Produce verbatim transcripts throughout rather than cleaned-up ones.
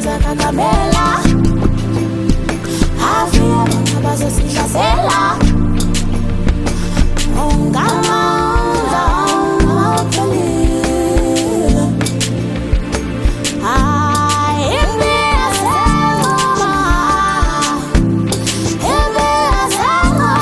Eza kakamela Afia Bazo sila Ongamanga Pelila Ai Ebe Asama Ebe Asama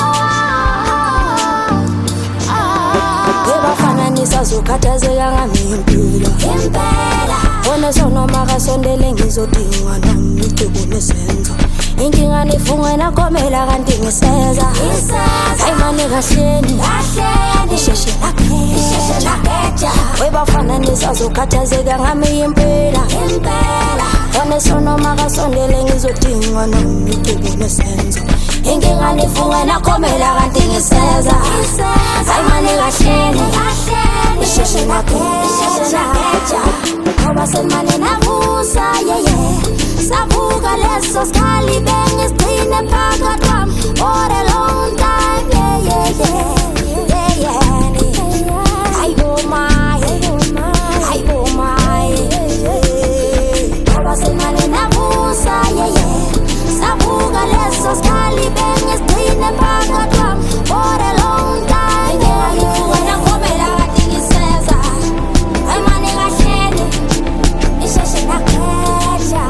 Eba fananisa zukatazela ngamimpila Impela Ona sono makasondele ngizodingwa nami kunesenzo Inkinga nifunga nakomela kanti ngiseza Ayimane kahleni Isheshe nakheja Webafana nisazokhathazeka ngami impela Ona sono makasondele ngizodingwa nami kunesenzo Inkinga nifunga nakomela kanti ngiseza Ayimane kahleni Isheshe nakheja Ngoba semane navusa yeah yeah Savuka leso skali benge strine phakathi kwami for a long time yeah yeah yeah yeah yeah Ayibo my Ayibo my Ngoba semane navusa yeah yeah Savuka leso skali benge strine phakathi kwami for a long time yeah yeah Wena komela kathi ngiseza Ayimane kahleni Isheshe nakheja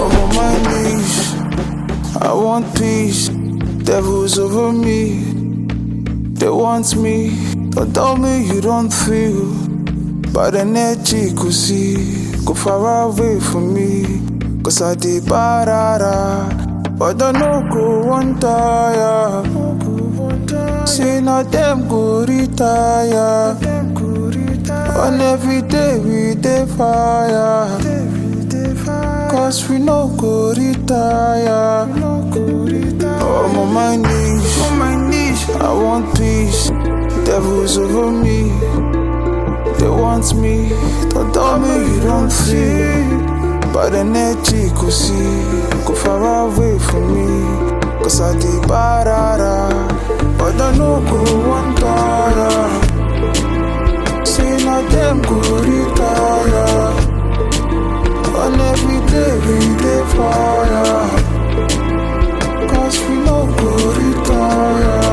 I want peace, devils over me. They want me, but tell me you don't feel. But the energy could see, go far away from me. Cause I did barara, but I no go one tire. See now them go retire. And every day we dey fire. Cause we no go retire. Oh, on my knees, on my knees, I want peace. Devils over me, they want me. Don't tell me you don't feel. But the energy could see, go far away from me. Cause I did barara, but I no go one tire. See now them go retire. And every day we dey fire. Cause we no go retire.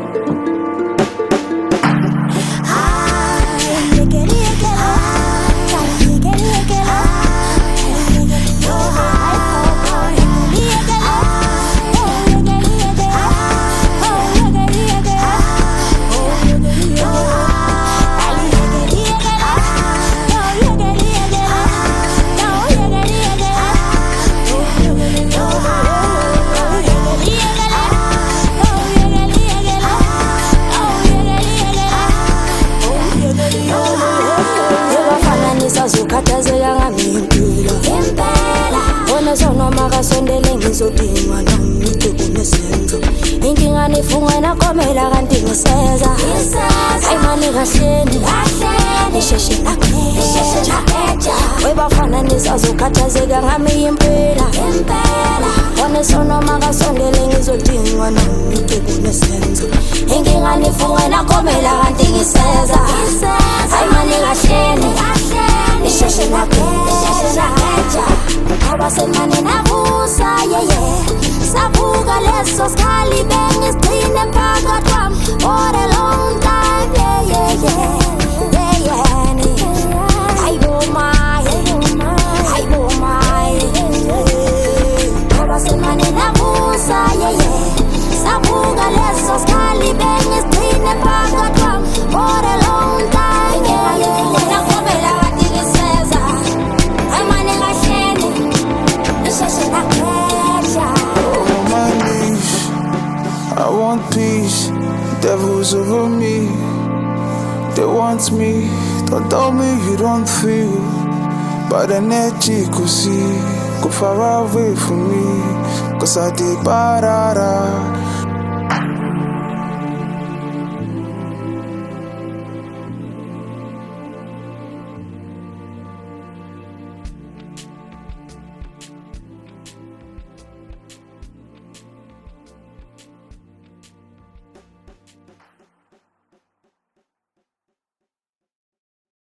Zukhathazeka ngami impela impela Ona sono makasondele ngizodingwa nami kunesenzo Inkinga nifunga nakomela kanti ngiseza Ayimane kahleni Isheshe nakheja Webafana nisazokhathazeka ngami impela impela Ona sono makasondele ngizodingwa nami kunesenzo Inkinga nifunga nakomela kanti ngiseza Ayimane kahleni Isheshe nakheja Ngoba semane navusa yeah yeah Savuka leso skali benge strine phakathi kwami for a long time yeah yeah yeah yeah yeah Ayibo my Ayibo my Ngoba semane navusa yeah yeah Savuka leso skali benge strine phakathi kwami for a long time yeah yeah Nakomela kathi ngiseza Ayimane kahleni Isheshe nakheja On my knees, I want peace. Devils over me, they want me. Don't tell me you don't feel. But the energy could see, go far away from me. Cause I did barara,